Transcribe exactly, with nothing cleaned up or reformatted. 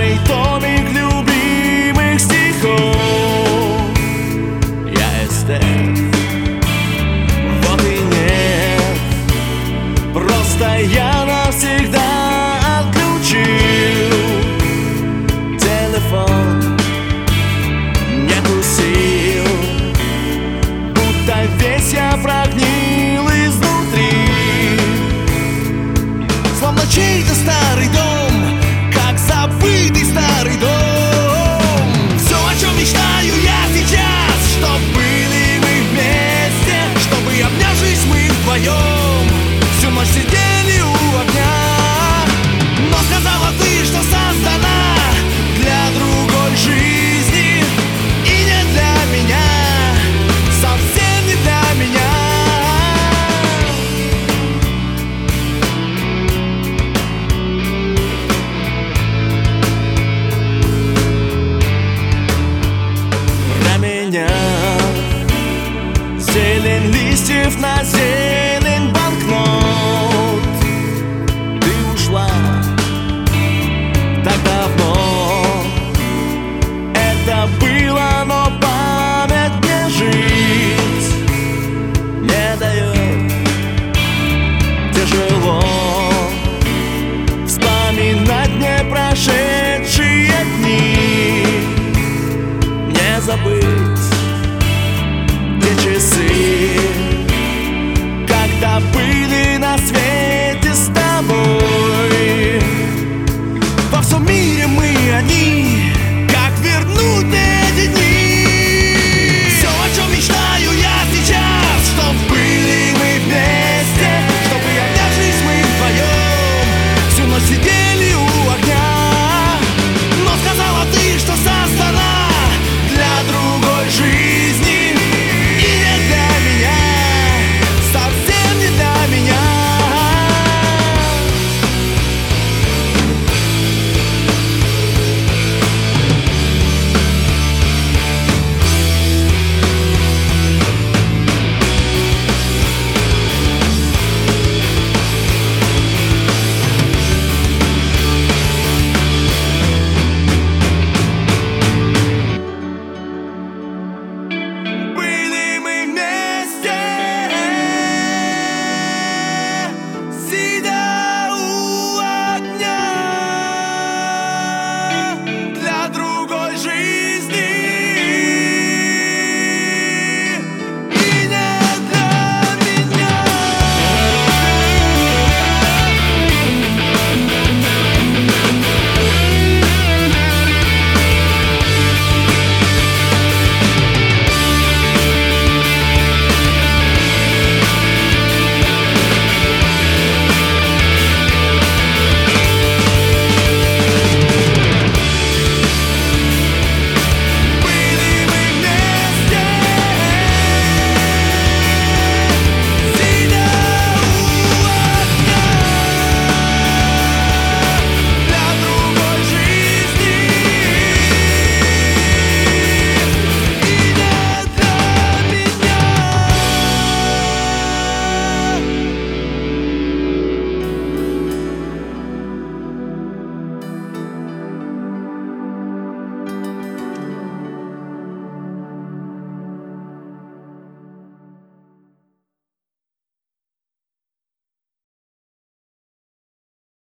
старый томик любимых стихов. Я эстет, вот и нет, просто я навсегда отключил телефон. Нету сил, будто весь я прогнил изнутри, словно чей-то старый дом, как забытый старый дом. Все, о чем мечтаю я сейчас, чтоб были мы вместе, чтобы, обнявшись, мы вдвоем всю ночь сидели у огня. Но сказала ты, что создана для другой жизни, и не для меня, совсем не для меня. Зелень листьев на зелень банкнот. Ты ушла так давно, это было, но память мне жить не дает. Тяжело вспоминать не прошедшие дни, не забыть